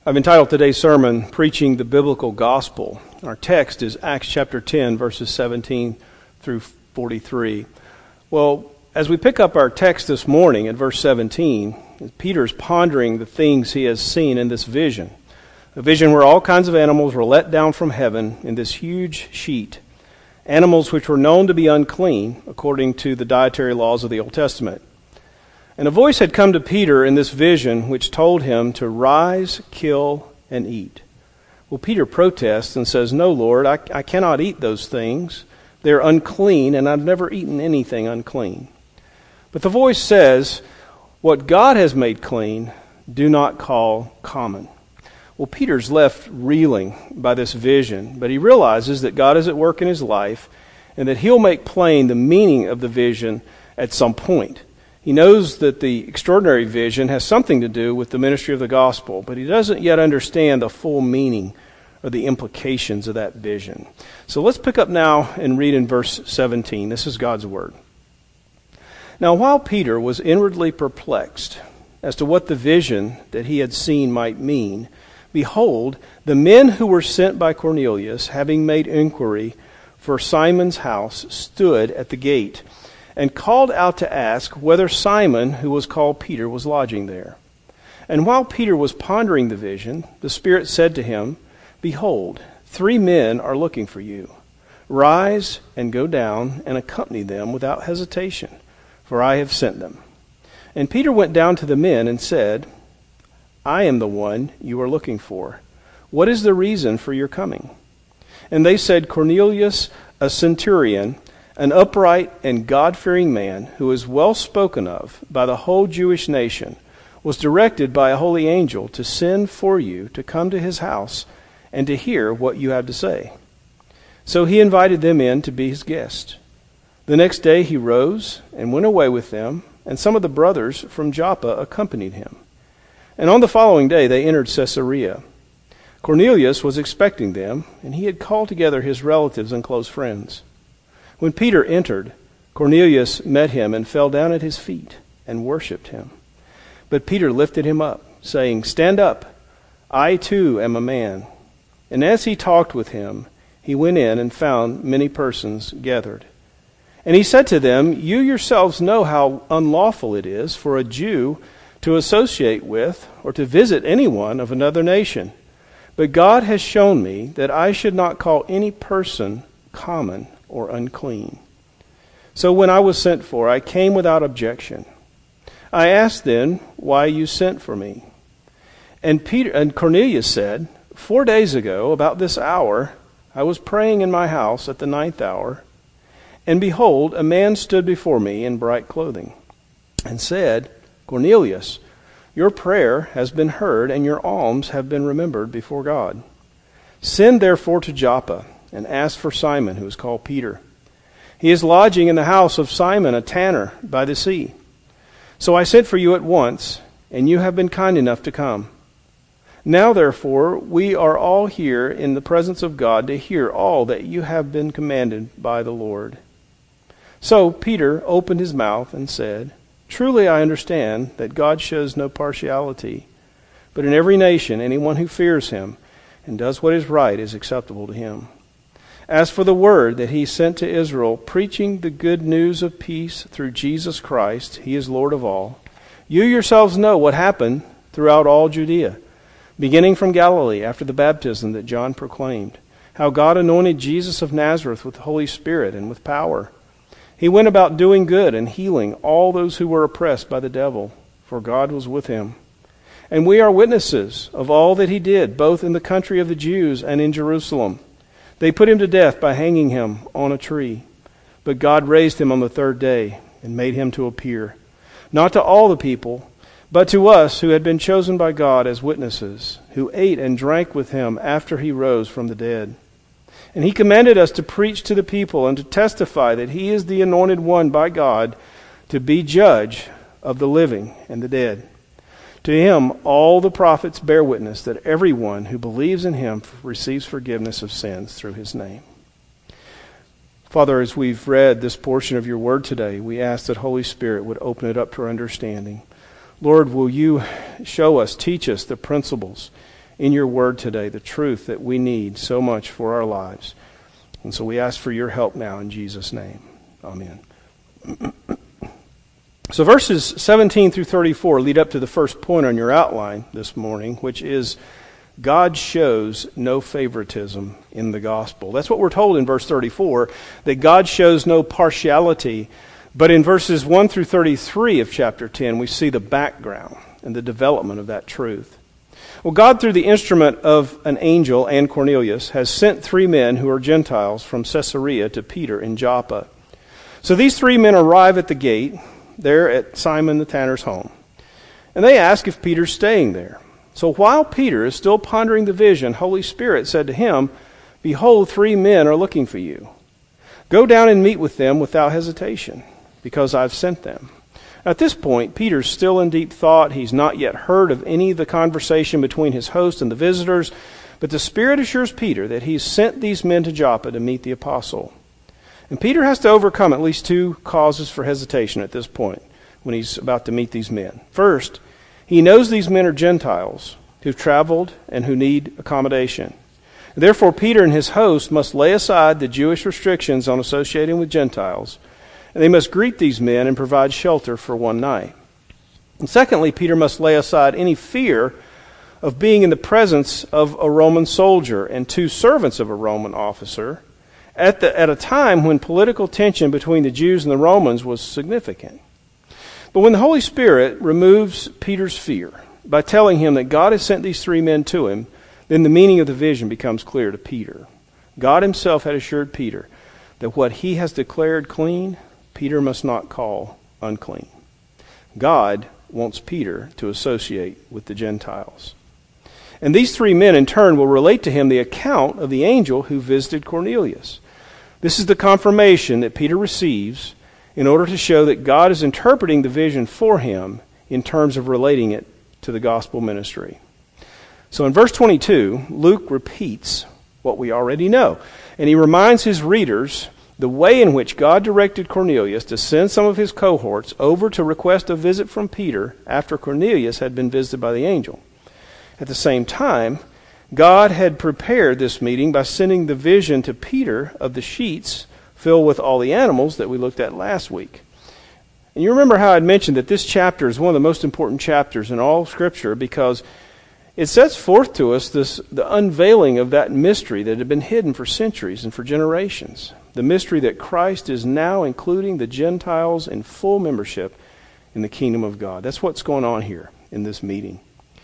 I've entitled today's sermon, Preaching the Biblical Gospel. Our text is Acts chapter 10, verses 17 through 43. Well, as we pick up our text this morning at verse 17, Peter's pondering the things he has seen in this vision. A vision where all kinds of animals were let down from heaven in this huge sheet. Animals which were known to be unclean, according to the dietary laws of the Old Testament. And a voice had come to Peter in this vision which told him to rise, kill, and eat. Well, Peter protests and says, "No, Lord, I cannot eat those things. They're unclean, and I've never eaten anything unclean." But the voice says, "What God has made clean, do not call common." Well, Peter's left reeling by this vision, but he realizes that God is at work in his life and that he'll make plain the meaning of the vision at some point. He knows that the extraordinary vision has something to do with the ministry of the gospel, but he doesn't yet understand the full meaning or the implications of that vision. So let's pick up now and read in verse 17. This is God's word. Now, while Peter was inwardly perplexed as to what the vision that he had seen might mean, behold, the men who were sent by Cornelius, having made inquiry for Simon's house, stood at the gate and called out to ask whether Simon, who was called Peter, was lodging there. And while Peter was pondering the vision, the Spirit said to him, "Behold, 3 men are looking for you. Rise and go down and accompany them without hesitation, for I have sent them." And Peter went down to the men and said, "I am the one you are looking for. What is the reason for your coming?" And they said, "Cornelius, a centurion, an upright and God-fearing man, who is well spoken of by the whole Jewish nation, was directed by a holy angel to send for you to come to his house and to hear what you have to say." So he invited them in to be his guest. The next day he rose and went away with them, and some of the brothers from Joppa accompanied him. And on the following day they entered Caesarea. Cornelius was expecting them, and he had called together his relatives and close friends. When Peter entered, Cornelius met him and fell down at his feet and worshipped him. But Peter lifted him up, saying, "Stand up, I too am a man." And as he talked with him, he went in and found many persons gathered. And he said to them, "You yourselves know how unlawful it is for a Jew to associate with or to visit anyone of another nation. But God has shown me that I should not call any person common or unclean. So when I was sent for, I came without objection. I asked then why you sent for me. And Cornelius said, 4 days ago, about this hour, I was praying in my house at the 9th hour, and behold, a man stood before me in bright clothing, and said, 'Cornelius, your prayer has been heard, and your alms have been remembered before God. Send therefore to Joppa, and ask for Simon, who is called Peter. He is lodging in the house of Simon, a tanner, by the sea. So I sent for you at once, and you have been kind enough to come. Now therefore we are all here in the presence of God to hear all that you have been commanded by the Lord.' So Peter opened his mouth and said, 'Truly I understand that God shows no partiality, but in every nation anyone who fears him and does what is right is acceptable to him. As for the word that he sent to Israel, preaching the good news of peace through Jesus Christ, he is Lord of all, you yourselves know what happened throughout all Judea, beginning from Galilee after the baptism that John proclaimed, how God anointed Jesus of Nazareth with the Holy Spirit and with power. He went about doing good and healing all those who were oppressed by the devil, for God was with him. And we are witnesses of all that he did, both in the country of the Jews and in Jerusalem. They put him to death by hanging him on a tree. But God raised him on the 3rd day and made him to appear, not to all the people, but to us who had been chosen by God as witnesses, who ate and drank with him after he rose from the dead. And he commanded us to preach to the people and to testify that he is the anointed one by God to be judge of the living and the dead. To him all the prophets bear witness that everyone who believes in him receives forgiveness of sins through his name." Father, as we've read this portion of your word today, we ask that Holy Spirit would open it up to our understanding. Lord, will you show us, teach us the principles in your word today, the truth that we need so much for our lives. And so we ask for your help now in Jesus' name. Amen. So verses 17 through 34 lead up to the first point on your outline this morning, which is God shows no favoritism in the gospel. That's what we're told in verse 34, that God shows no partiality. But in verses 1 through 33 of chapter 10, we see the background and the development of that truth. Well, God, through the instrument of an angel and Cornelius, has sent 3 men who are Gentiles from Caesarea to Peter in Joppa. So these 3 men arrive at the gate there at Simon the tanner's home, and they ask if Peter's staying there. So while Peter is still pondering the vision, Holy Spirit said to him, "Behold, 3 men are looking for you. Go down and meet with them without hesitation, because I've sent them." At this point, Peter's still in deep thought. He's not yet heard of any of the conversation between his host and the visitors, but the Spirit assures Peter that he's sent these men to Joppa to meet the apostle. And Peter has to overcome at least 2 causes for hesitation at this point when he's about to meet these men. First, he knows these men are Gentiles who've traveled and who need accommodation. Therefore, Peter and his host must lay aside the Jewish restrictions on associating with Gentiles, and they must greet these men and provide shelter for one night. And secondly, Peter must lay aside any fear of being in the presence of a Roman soldier and 2 servants of a Roman officer at a time when political tension between the Jews and the Romans was significant. But when the Holy Spirit removes Peter's fear by telling him that God has sent these 3 men to him, then the meaning of the vision becomes clear to Peter. God himself had assured Peter that what he has declared clean, Peter must not call unclean. God wants Peter to associate with the Gentiles. And these 3 men in turn will relate to him the account of the angel who visited Cornelius. This is the confirmation that Peter receives in order to show that God is interpreting the vision for him in terms of relating it to the gospel ministry. So in verse 22, Luke repeats what we already know, and he reminds his readers the way in which God directed Cornelius to send some of his cohorts over to request a visit from Peter after Cornelius had been visited by the angel. At the same time, God had prepared this meeting by sending the vision to Peter of the sheets filled with all the animals that we looked at last week. And you remember how I mentioned that this chapter is one of the most important chapters in all of Scripture because it sets forth to us the unveiling of that mystery that had been hidden for centuries and for generations. The mystery that Christ is now including the Gentiles in full membership in the kingdom of God. That's what's going on here in this meeting.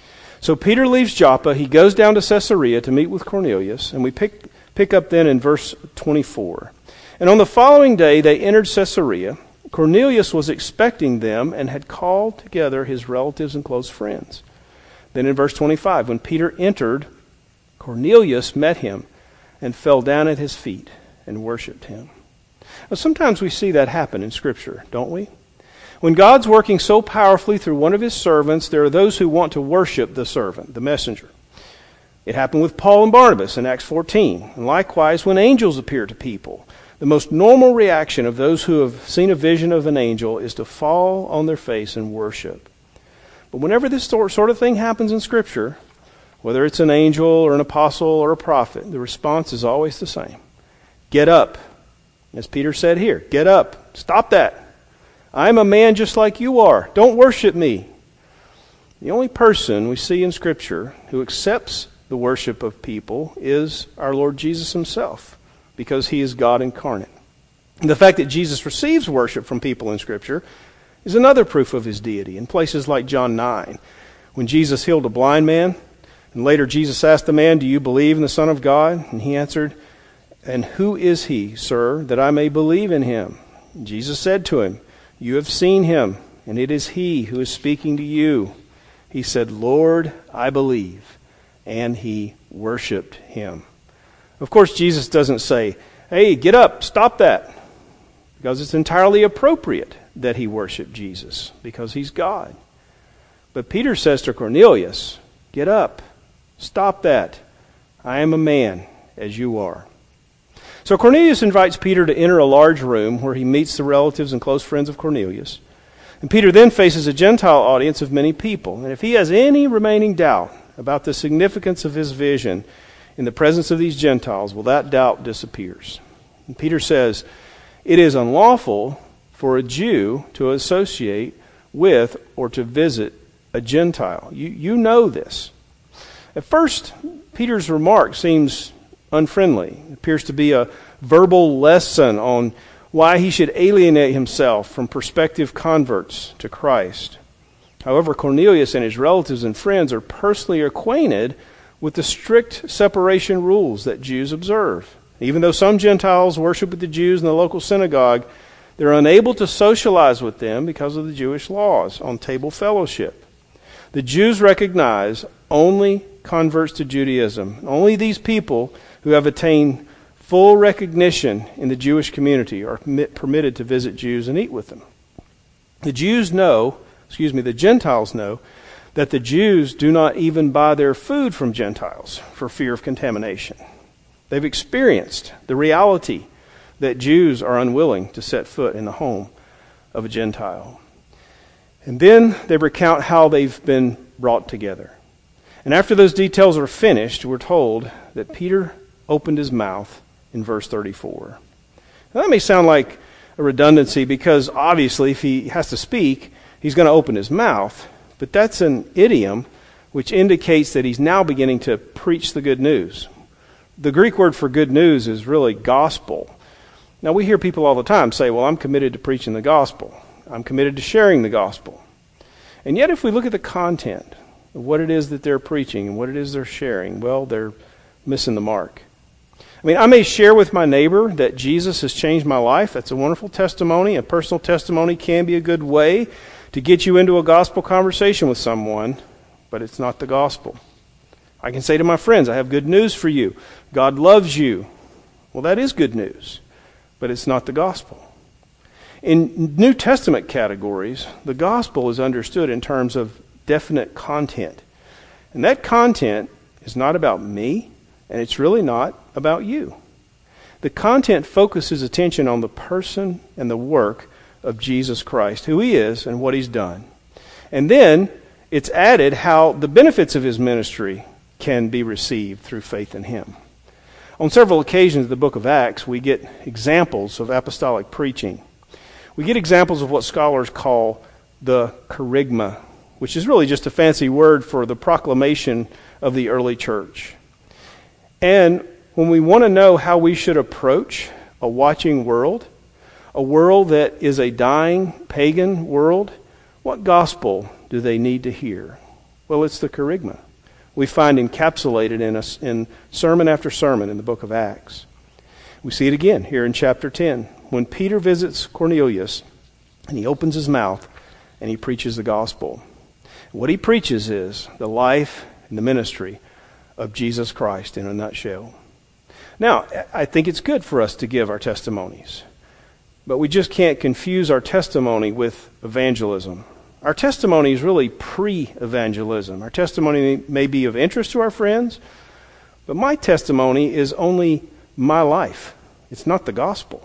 So Peter leaves Joppa. He goes down to Caesarea to meet with Cornelius. And we pick up then in verse 24. And on the following day they entered Caesarea. Cornelius was expecting them and had called together his relatives and close friends. Then in verse 25, when Peter entered, Cornelius met him and fell down at his feet and worshipped him. Now, sometimes we see that happen in Scripture, don't we? When God's working so powerfully through one of his servants, there are those who want to worship the servant, the messenger. It happened with Paul and Barnabas in Acts 14. And likewise, when angels appear to people, the most normal reaction of those who have seen a vision of an angel is to fall on their face and worship. But whenever this sort of thing happens in Scripture, whether it's an angel or an apostle or a prophet, the response is always the same. Get up. As Peter said here, get up. Stop that. I'm a man just like you are. Don't worship me. The only person we see in Scripture who accepts the worship of people is our Lord Jesus himself, because he is God incarnate. And the fact that Jesus receives worship from people in Scripture is another proof of his deity. In places like John 9, when Jesus healed a blind man, and later Jesus asked the man, "Do you believe in the Son of God?" And he answered, "And who is he, sir, that I may believe in him?" And Jesus said to him, "You have seen him, and it is he who is speaking to you." He said, "Lord, I believe." And he worshipped him. Of course, Jesus doesn't say, "Hey, get up, stop that," because it's entirely appropriate that he worship Jesus, because he's God. But Peter says to Cornelius, "Get up, stop that. I am a man as you are." So Cornelius invites Peter to enter a large room where he meets the relatives and close friends of Cornelius. And Peter then faces a Gentile audience of many people. And if he has any remaining doubt about the significance of his vision in the presence of these Gentiles, well, that doubt disappears. And Peter says, it is unlawful for a Jew to associate with or to visit a Gentile. You know this. At first, Peter's remark seems unfriendly. It appears to be a verbal lesson on why he should alienate himself from prospective converts to Christ. However, Cornelius and his relatives and friends are personally acquainted with the strict separation rules that Jews observe. Even though some Gentiles worship with the Jews in the local synagogue, they're unable to socialize with them because of the Jewish laws on table fellowship. The Jews recognize only converts to Judaism. Only these people who have attained full recognition in the Jewish community are permitted to visit Jews and eat with them. The Gentiles know that the Jews do not even buy their food from Gentiles for fear of contamination. They've experienced the reality that Jews are unwilling to set foot in the home of a Gentile. And then they recount how they've been brought together. And after those details are finished, we're told that Peter opened his mouth in verse 34. Now, that may sound like a redundancy because obviously if he has to speak, he's going to open his mouth. But that's an idiom which indicates that he's now beginning to preach the good news. The Greek word for good news is really gospel. Now, we hear people all the time say, well, I'm committed to preaching the gospel. I'm committed to sharing the gospel. And yet, if we look at the content of what it is that they're preaching and what it is they're sharing, well, they're missing the mark. I mean, I may share with my neighbor that Jesus has changed my life. That's a wonderful testimony. A personal testimony can be a good way to get you into a gospel conversation with someone, but it's not the gospel. I can say to my friends, I have good news for you. God loves you. Well, that is good news, but it's not the gospel. In New Testament categories, the gospel is understood in terms of definite content. And that content is not about me, and it's really not about you. The content focuses attention on the person and the work of Jesus Christ, who he is and what he's done. And then it's added how the benefits of his ministry can be received through faith in him. On several occasions in the book of Acts, we get examples of apostolic preaching. We get examples of what scholars call the kerygma, which is really just a fancy word for the proclamation of the early church. And when we want to know how we should approach a watching world, a world that is a dying pagan world, what gospel do they need to hear? Well, it's the kerygma we find encapsulated in sermon after sermon in the book of Acts. We see it again here in chapter 10 when Peter visits Cornelius and he opens his mouth and he preaches the gospel. What he preaches is the life and the ministry of Jesus Christ in a nutshell. Now, I think it's good for us to give our testimonies, but we just can't confuse our testimony with evangelism. Our testimony is really pre-evangelism. Our testimony may be of interest to our friends, but my testimony is only my life. It's not the gospel.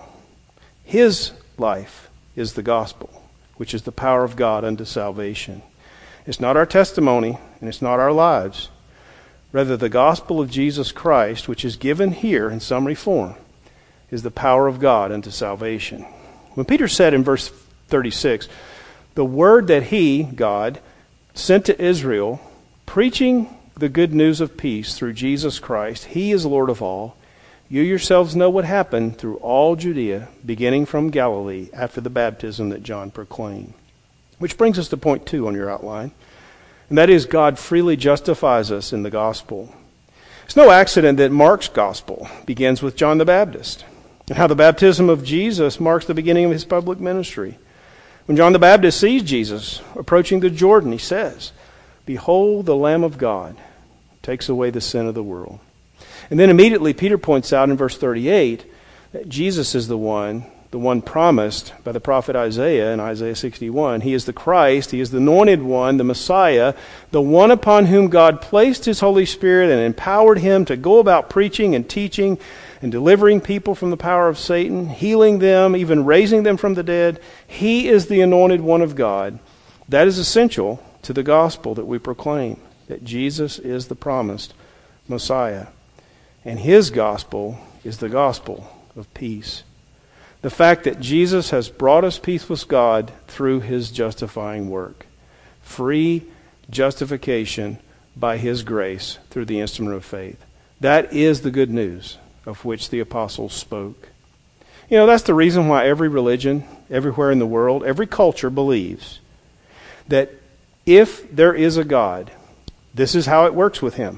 His life is the gospel, which is the power of God unto salvation. It's not our testimony, and it's not our lives. Rather, the gospel of Jesus Christ, which is given here in summary form, is the power of God unto salvation. When Peter said in verse 36, the word that he, God, sent to Israel, preaching the good news of peace through Jesus Christ, he is Lord of all. You yourselves know what happened through all Judea, beginning from Galilee, after the baptism that John proclaimed. Which brings us to point 2 on your outline, and that is God freely justifies us in the gospel. It's no accident that Mark's gospel begins with John the Baptist, and how the baptism of Jesus marks the beginning of his public ministry. When John the Baptist sees Jesus approaching the Jordan, he says, "Behold the Lamb of God, who takes away the sin of the world." And then immediately Peter points out in verse 38 that Jesus is the one promised by the prophet Isaiah in Isaiah 61. He is the Christ, he is the anointed one, the Messiah, the one upon whom God placed his Holy Spirit and empowered him to go about preaching and teaching and delivering people from the power of Satan, healing them, even raising them from the dead. He is the anointed one of God. That is essential to the gospel that we proclaim. that Jesus is the promised Messiah. And his gospel is the gospel of peace. The fact that Jesus has brought us peace with God through his justifying work. Free justification by his grace through the instrument of faith. That is the good news of which the apostles spoke. You know, that's the reason why every religion, everywhere in the world, every culture believes that if there is a God, this is how it works with him.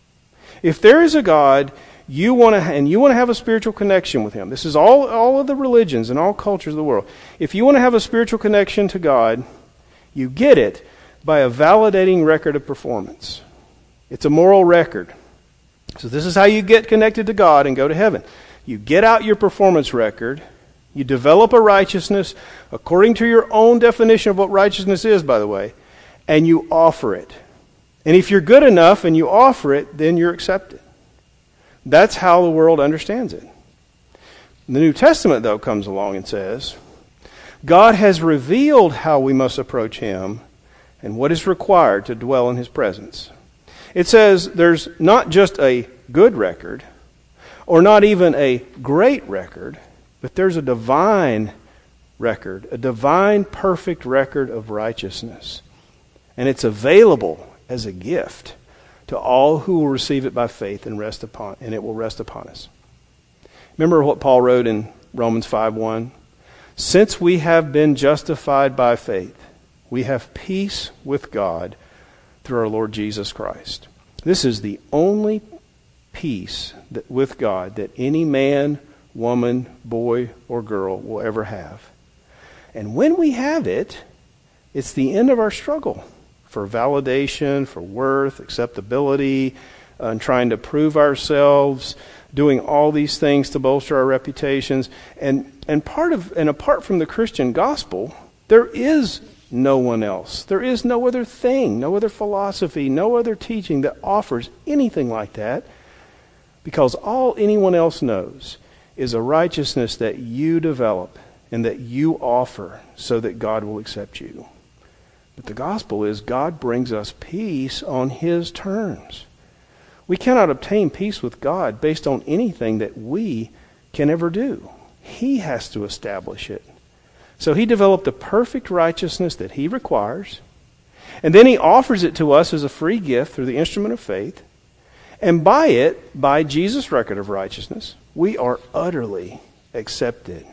If there is a God, you want to have a spiritual connection with him. This is all of the religions and all cultures of the world. If you want to have a spiritual connection to God, you get it by a validating record of performance. It's a moral record. So this is how you get connected to God and go to heaven. You get out your performance record, you develop a righteousness according to your own definition of what righteousness is, by the way, and you offer it. And if you're good enough and you offer it, then you're accepted. That's how the world understands it. The New Testament, though, comes along and says, God has revealed how we must approach him and what is required to dwell in his presence. It says there's not just a good record, or not even a great record, but there's a divine record, a divine perfect record of righteousness. And it's available as a gift to all who will receive it by faith and it will rest upon us. Remember what Paul wrote in Romans 5:1? Since we have been justified by faith, we have peace with God through our Lord Jesus Christ. This is the only peace with God that any man, woman, boy, or girl will ever have. And when we have it, it's the end of our struggle for validation, for worth, acceptability, and trying to prove ourselves, doing all these things to bolster our reputations. And apart from the Christian gospel, there is no one else. There is no other thing, no other philosophy, no other teaching that offers anything like that, because all anyone else knows is a righteousness that you develop and that you offer so that God will accept you. But the gospel is God brings us peace on his terms. We cannot obtain peace with God based on anything that we can ever do. He has to establish it. So he developed the perfect righteousness that he requires, and then he offers it to us as a free gift through the instrument of faith. And by Jesus' record of righteousness, we are utterly accepted.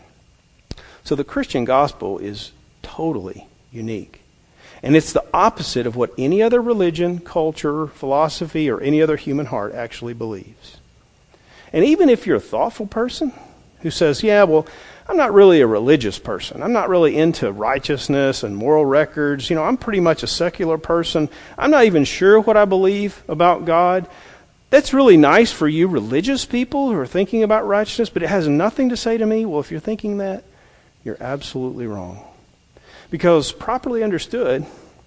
So the Christian gospel is totally unique. And it's the opposite of what any other religion, culture, philosophy, or any other human heart actually believes. And even if you're a thoughtful person who says, yeah, well, I'm not really a religious person. I'm not really into righteousness and moral records. You know, I'm pretty much a secular person. I'm not even sure what I believe about God. That's really nice for you religious people who are thinking about righteousness, but it has nothing to say to me. Well, if you're thinking that, you're absolutely wrong. Because properly understood,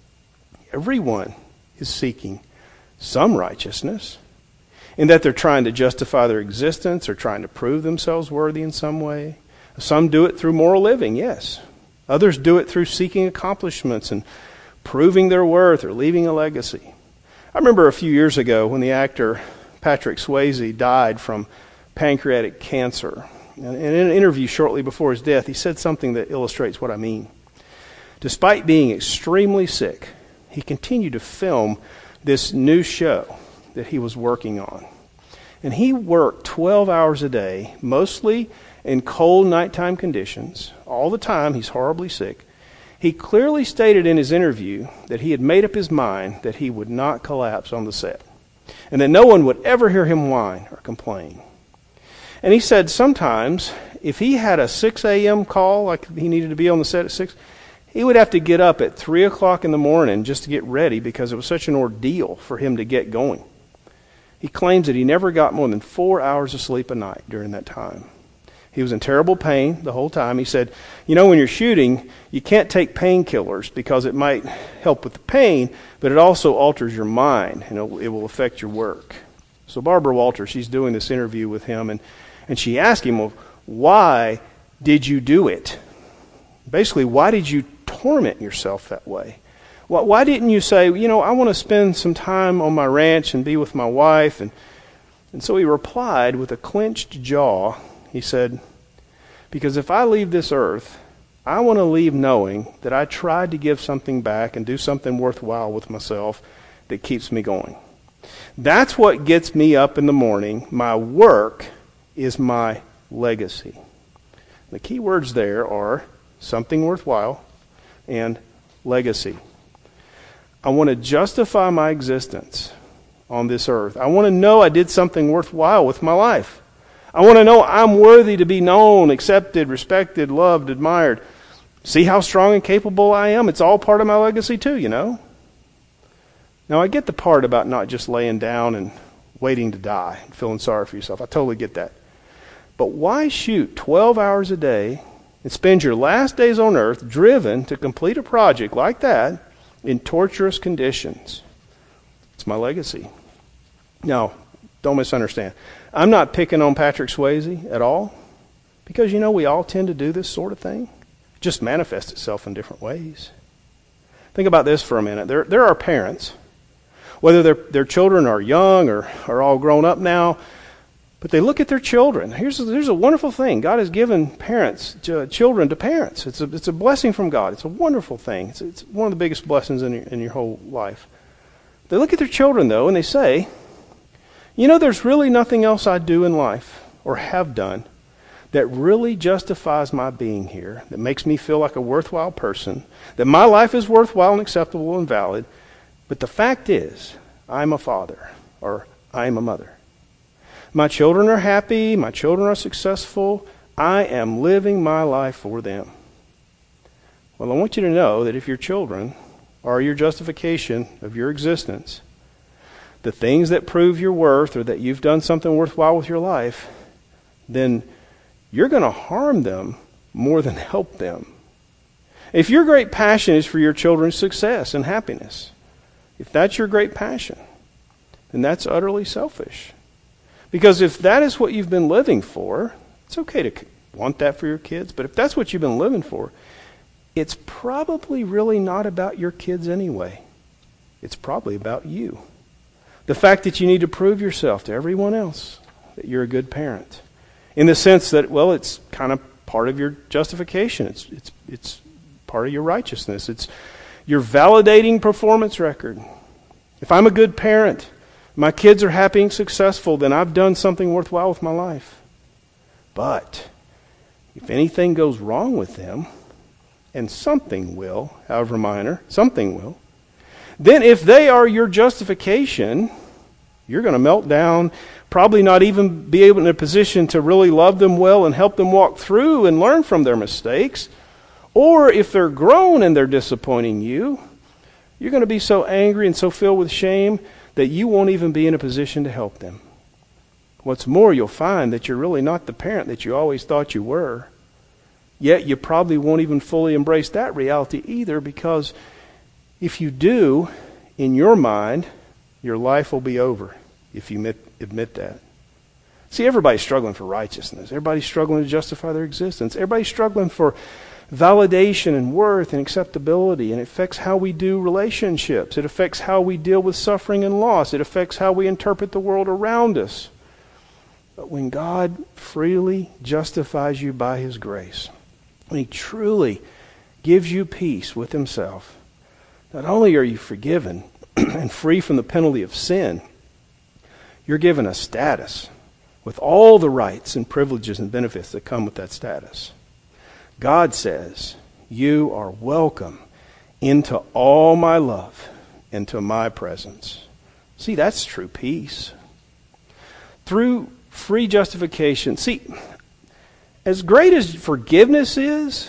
everyone is seeking some righteousness, in that they're trying to justify their existence or trying to prove themselves worthy in some way. Some do it through moral living, yes. Others do it through seeking accomplishments and proving their worth or leaving a legacy. I remember a few years ago when the actor Patrick Swayze died from pancreatic cancer. And in an interview shortly before his death, he said something that illustrates what I mean. Despite being extremely sick, he continued to film this new show that he was working on. And he worked 12 hours a day, mostly in cold nighttime conditions. All the time, he's horribly sick. He clearly stated in his interview that he had made up his mind that he would not collapse on the set, and that no one would ever hear him whine or complain. And he said sometimes, if he had a 6 a.m. call, like he needed to be on the set at 6, he would have to get up at 3 o'clock in the morning just to get ready because it was such an ordeal for him to get going. He claims that he never got more than 4 hours of sleep a night during that time. He was in terrible pain the whole time. He said, you know, when you're shooting, you can't take painkillers because it might help with the pain, but it also alters your mind and it will affect your work. So Barbara Walters, she's doing this interview with him, and she asked him, well, why did you do it? Basically, why did you torment yourself that way? Why didn't you say, I want to spend some time on my ranch and be with my wife? And so he replied with a clenched jaw. He said, because if I leave this earth, I want to leave knowing that I tried to give something back and do something worthwhile with myself that keeps me going. That's what gets me up in the morning. My work is my legacy. The key words there are something worthwhile and legacy. I want to justify my existence on this earth. I want to know I did something worthwhile with my life. I want to know I'm worthy to be known, accepted, respected, loved, admired. See how strong and capable I am? It's all part of my legacy too, Now, I get the part about not just laying down and waiting to die and feeling sorry for yourself. I totally get that. But why shoot 12 hours a day and spend your last days on earth driven to complete a project like that in torturous conditions? It's my legacy. Now, don't misunderstand. I'm not picking on Patrick Swayze at all, because we all tend to do this sort of thing. It just manifests itself in different ways. Think about this for a minute. There are parents, whether their children are young or are all grown up now, but they look at their children. Here's a wonderful thing. God has given children to parents. It's a blessing from God. It's a wonderful thing. It's one of the biggest blessings in your whole life. They look at their children, though, and they say, there's really nothing else I do in life or have done that really justifies my being here, that makes me feel like a worthwhile person, that my life is worthwhile and acceptable and valid. But the fact is, I'm a father or I'm a mother. My children are happy. My children are successful. I am living my life for them. Well, I want you to know that if your children are your justification of your existence, the things that prove your worth or that you've done something worthwhile with your life, then you're going to harm them more than help them. If your great passion is for your children's success and happiness, if that's your great passion, then that's utterly selfish. Because if that is what you've been living for, it's okay to want that for your kids, but if that's what you've been living for, it's probably really not about your kids anyway. It's probably about you. The fact that you need to prove yourself to everyone else that you're a good parent. In the sense that, it's kind of part of your justification. It's part of your righteousness. It's your validating performance record. If I'm a good parent, my kids are happy and successful, then I've done something worthwhile with my life. But if anything goes wrong with them, and something will, however minor, something will, then if they are your justification, you're going to melt down, probably not even be able in a position to really love them well and help them walk through and learn from their mistakes. Or if they're grown and they're disappointing you, you're going to be so angry and so filled with shame that you won't even be in a position to help them. What's more, you'll find that you're really not the parent that you always thought you were. Yet you probably won't even fully embrace that reality either, because if you do, in your mind, your life will be over if you admit that. See, everybody's struggling for righteousness. Everybody's struggling to justify their existence. Everybody's struggling for validation and worth and acceptability, and it affects how we do relationships. It affects how we deal with suffering and loss. It affects how we interpret the world around us. But when God freely justifies you by His grace, when He truly gives you peace with Himself, not only are you forgiven and free from the penalty of sin, you're given a status with all the rights and privileges and benefits that come with that status. God says, you are welcome into all my love, into my presence. See, that's true peace. Through free justification. See, as great as forgiveness is,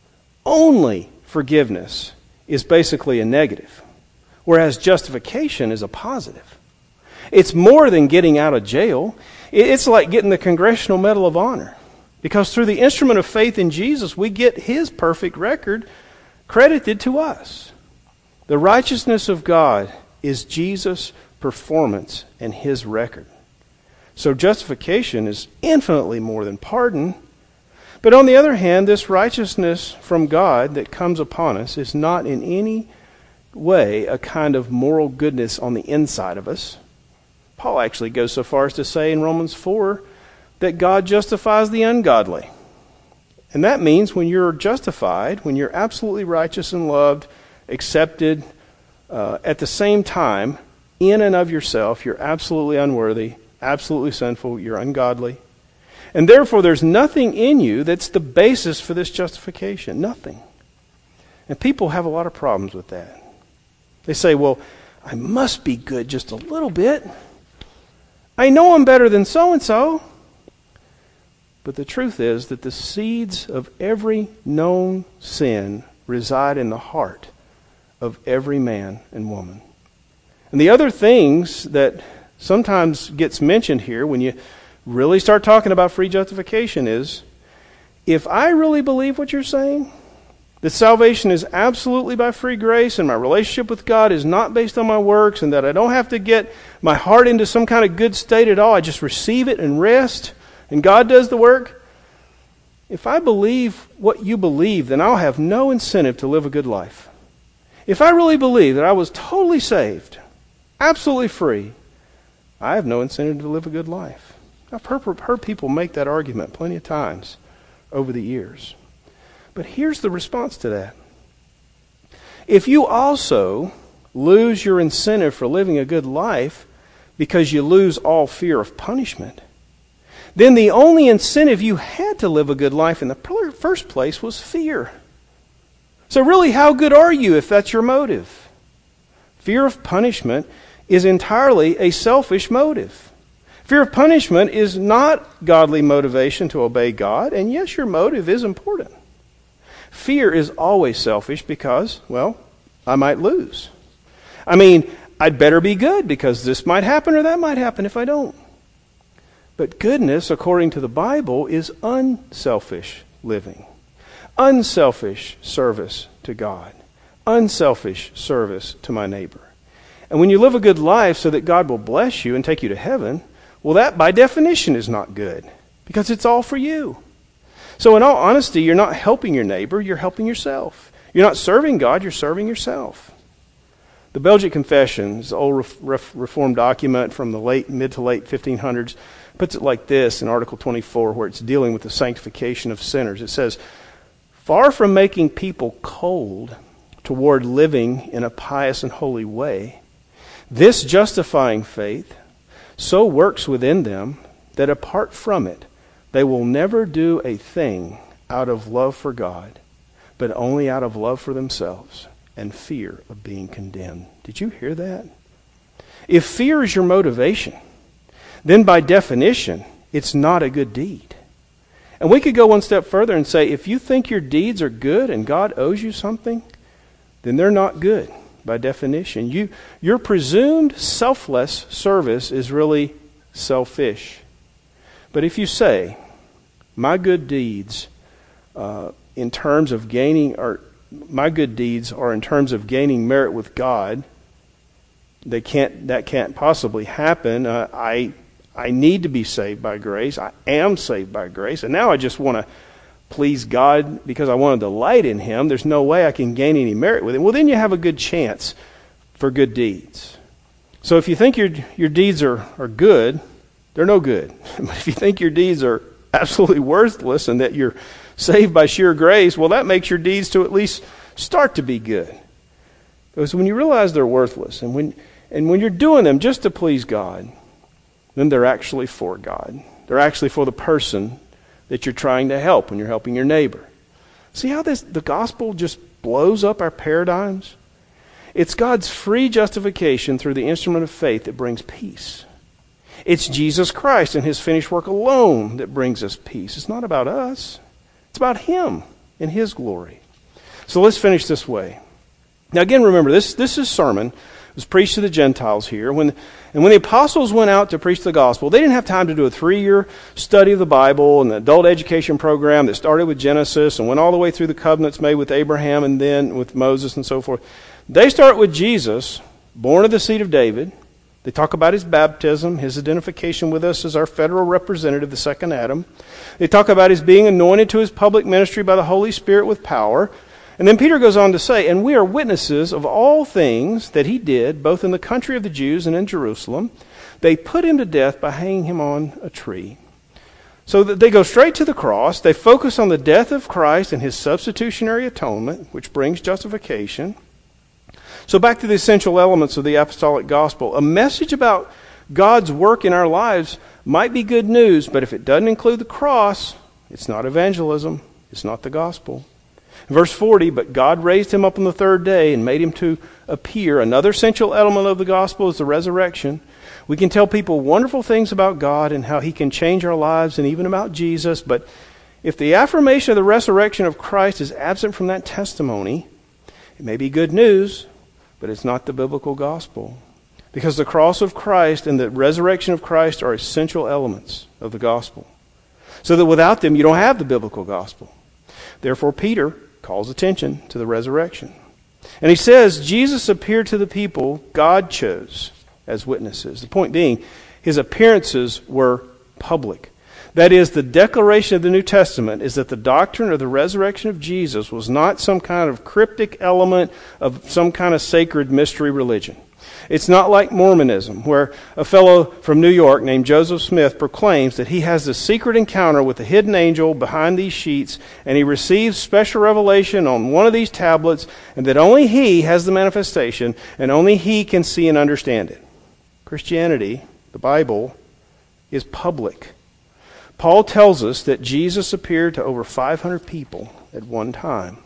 only forgiveness is basically a negative, whereas justification is a positive. It's more than getting out of jail. It's like getting the Congressional Medal of Honor. Because through the instrument of faith in Jesus, we get His perfect record credited to us. The righteousness of God is Jesus' performance and His record. So justification is infinitely more than pardon. But on the other hand, this righteousness from God that comes upon us is not in any way a kind of moral goodness on the inside of us. Paul actually goes so far as to say in Romans 4 that God justifies the ungodly. And that means when you're justified, when you're absolutely righteous and loved, accepted, at the same time, in and of yourself, you're absolutely unworthy, absolutely sinful, you're ungodly. And therefore, there's nothing in you that's the basis for this justification. Nothing. And people have a lot of problems with that. They say, well, I must be good just a little bit. I know I'm better than so-and-so. But the truth is that the seeds of every known sin reside in the heart of every man and woman. And the other things that sometimes gets mentioned here when you really start talking about free justification is, if I really believe what you're saying, that salvation is absolutely by free grace and my relationship with God is not based on my works and that I don't have to get my heart into some kind of good state at all, I just receive it and rest and God does the work. If I believe what you believe, then I'll have no incentive to live a good life. If I really believe that I was totally saved, absolutely free, I have no incentive to live a good life. I've heard people make that argument plenty of times over the years. But here's the response to that. If you also lose your incentive for living a good life because you lose all fear of punishment, then the only incentive you had to live a good life in the first place was fear. So really, how good are you if that's your motive? Fear of punishment is entirely a selfish motive. Fear of punishment is not godly motivation to obey God, and yes, your motive is important. Fear is always selfish because, well, I might lose. I mean, I'd better be good because this might happen or that might happen if I don't. But goodness, according to the Bible, is unselfish living. Unselfish service to God. Unselfish service to my neighbor. And when you live a good life so that God will bless you and take you to heaven, well, that by definition is not good because it's all for you. So in all honesty, you're not helping your neighbor, you're helping yourself. You're not serving God, you're serving yourself. The Belgic Confessions, the old Reformed document from the mid to late 1500s, puts it like this in Article 24, where it's dealing with the sanctification of sinners. It says, far from making people cold toward living in a pious and holy way, this justifying faith so works within them that apart from it, they will never do a thing out of love for God, but only out of love for themselves and fear of being condemned. Did you hear that? If fear is your motivation, then by definition, it's not a good deed. And we could go one step further and say, if you think your deeds are good and God owes you something, then they're not good by definition. Your presumed selfless service is really selfish. But if you say, my good deeds in terms of gaining, or my good deeds are in terms of gaining merit with God, that can't possibly happen. I need to be saved by grace. I am saved by grace. And now I just want to please God because I want to delight in Him. There's no way I can gain any merit with Him. Well, then you have a good chance for good deeds. So if you think your deeds are good, they're no good. But if you think your deeds are absolutely worthless and that you're saved by sheer grace, well, that makes your deeds to at least start to be good. Because when you realize they're worthless and when you're doing them just to please God, then they're actually for God. They're actually for the person that you're trying to help when you're helping your neighbor. See how the gospel just blows up our paradigms? It's God's free justification through the instrument of faith that brings peace. It's Jesus Christ and His finished work alone that brings us peace. It's not about us. It's about Him and His glory. So let's finish this way. Now again, remember, this is sermon. It was preached to the Gentiles here. When the apostles went out to preach the gospel, they didn't have time to do a 3-year study of the Bible and the adult education program that started with Genesis and went all the way through the covenants made with Abraham and then with Moses and so forth. They start with Jesus, born of the seed of David. They talk about His baptism, His identification with us as our federal representative, the second Adam. They talk about His being anointed to His public ministry by the Holy Spirit with power. And then Peter goes on to say, and we are witnesses of all things that he did, both in the country of the Jews and in Jerusalem. They put him to death by hanging him on a tree. So that they go straight to the cross. They focus on the death of Christ and his substitutionary atonement, which brings justification. So back to the essential elements of the apostolic gospel. A message about God's work in our lives might be good news, but if it doesn't include the cross, it's not evangelism. It's not the gospel. Verse 40, but God raised him up on the third day and made him to appear. Another essential element of the gospel is the resurrection. We can tell people wonderful things about God and how he can change our lives and even about Jesus, but if the affirmation of the resurrection of Christ is absent from that testimony, it may be good news, but it's not the biblical gospel. Because the cross of Christ and the resurrection of Christ are essential elements of the gospel. So that without them, you don't have the biblical gospel. Therefore, Peter calls attention to the resurrection. And he says, Jesus appeared to the people God chose as witnesses. The point being, his appearances were public. That is, the declaration of the New Testament is that the doctrine of the resurrection of Jesus was not some kind of cryptic element of some kind of sacred mystery religion. It's not like Mormonism, where a fellow from New York named Joseph Smith proclaims that he has a secret encounter with a hidden angel behind these sheets, and he receives special revelation on one of these tablets, and that only he has the manifestation, and only he can see and understand it. Christianity, the Bible, is public. Paul tells us that Jesus appeared to over 500 people at one time.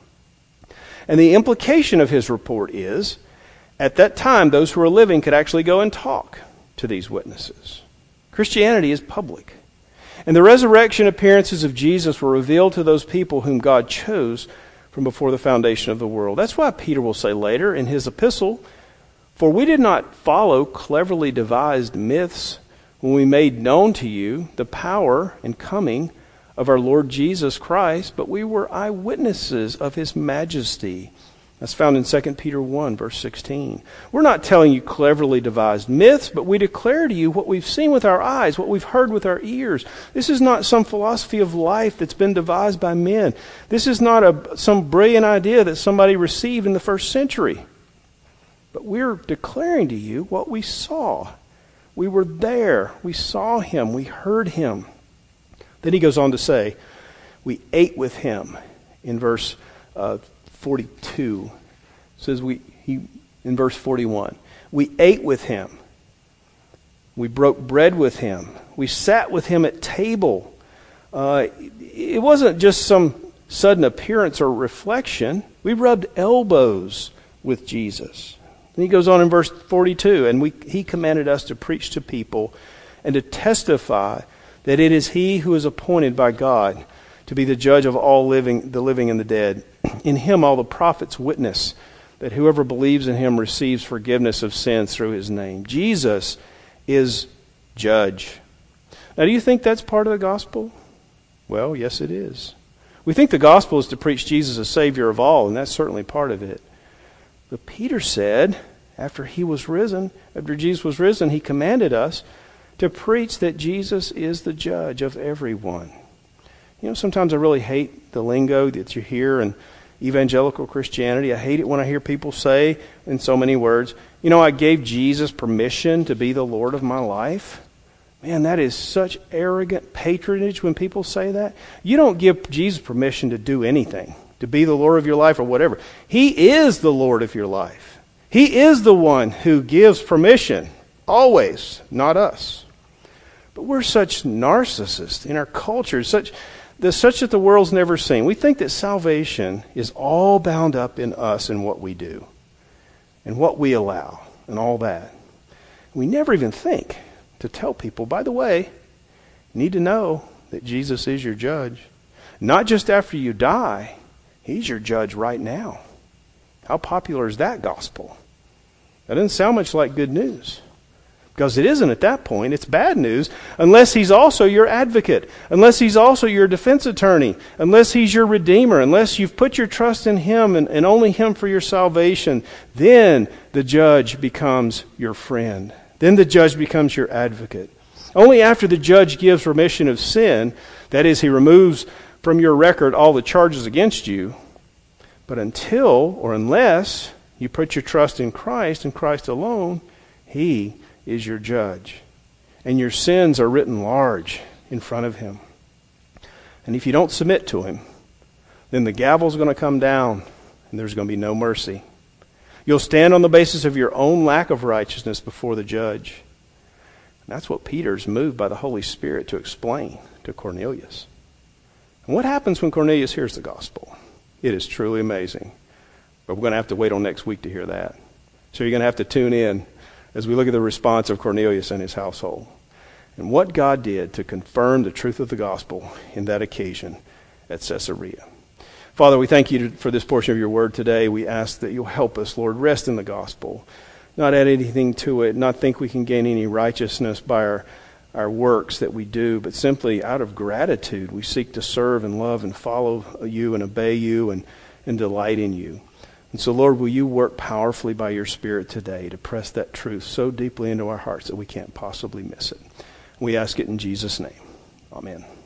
And the implication of his report is, at that time, those who were living could actually go and talk to these witnesses. Christianity is public. And the resurrection appearances of Jesus were revealed to those people whom God chose from before the foundation of the world. That's why Peter will say later in his epistle, for we did not follow cleverly devised myths when we made known to you the power and coming of our Lord Jesus Christ, but we were eyewitnesses of his majesty. That's found in 2 Peter 1, verse 16. We're not telling you cleverly devised myths, but we declare to you what we've seen with our eyes, what we've heard with our ears. This is not some philosophy of life that's been devised by men. This is not some brilliant idea that somebody received in the first century. But we're declaring to you what we saw. We were there. We saw him. We heard him. Then he goes on to say, we ate with him in verse 42. It says in verse 41, we ate with him. We broke bread with him. We sat with him at table. It wasn't just some sudden appearance or reflection. We rubbed elbows with Jesus. And he goes on in verse 42, and he commanded us to preach to people and to testify that it is he who is appointed by God to be the judge of all the living and the dead. In him all the prophets witness that whoever believes in him receives forgiveness of sins through his name. Jesus is judge. Now, do you think that's part of the gospel? Well, yes, it is. We think the gospel is to preach Jesus as Savior of all, and that's certainly part of it. But Peter said, after Jesus was risen, he commanded us to preach that Jesus is the judge of everyone. You know, sometimes I really hate the lingo that you hear in evangelical Christianity. I hate it when I hear people say in so many words, you know, I gave Jesus permission to be the Lord of my life. Man, that is such arrogant patronage when people say that. You don't give Jesus permission to do anything, to be the Lord of your life or whatever. He is the Lord of your life. He is the one who gives permission, always, not us. But we're such narcissists in our culture, such that the world's never seen. We think that salvation is all bound up in us and what we do and what we allow and all that. We never even think to tell people, by the way, you need to know that Jesus is your judge. Not just after you die, he's your judge right now. How popular is that gospel? That doesn't sound much like good news. Because it isn't at that point. It's bad news unless he's also your advocate, unless he's also your defense attorney, unless he's your redeemer, unless you've put your trust in him and only him for your salvation. Then the judge becomes your friend. Then the judge becomes your advocate. Only after the judge gives remission of sin, that is, he removes from your record all the charges against you, But until or unless you put your trust in Christ and Christ alone, He is your judge. And your sins are written large in front of Him. And if you don't submit to Him, then the gavel's going to come down and there's going to be no mercy. You'll stand on the basis of your own lack of righteousness before the judge. And that's what Peter's moved by the Holy Spirit to explain to Cornelius. And what happens when Cornelius hears the gospel? It is truly amazing. But we're going to have to wait on next week to hear that. So you're going to have to tune in as we look at the response of Cornelius and his household, and what God did to confirm the truth of the gospel in that occasion at Caesarea. Father, we thank you for this portion of your word today. We ask that you'll help us, Lord, rest in the gospel, not add anything to it, not think we can gain any righteousness by our works that we do, but simply out of gratitude we seek to serve and love and follow you and obey you and delight in you. And so, Lord, will you work powerfully by your Spirit today to press that truth so deeply into our hearts that we can't possibly miss it. We ask it in Jesus' name. Amen.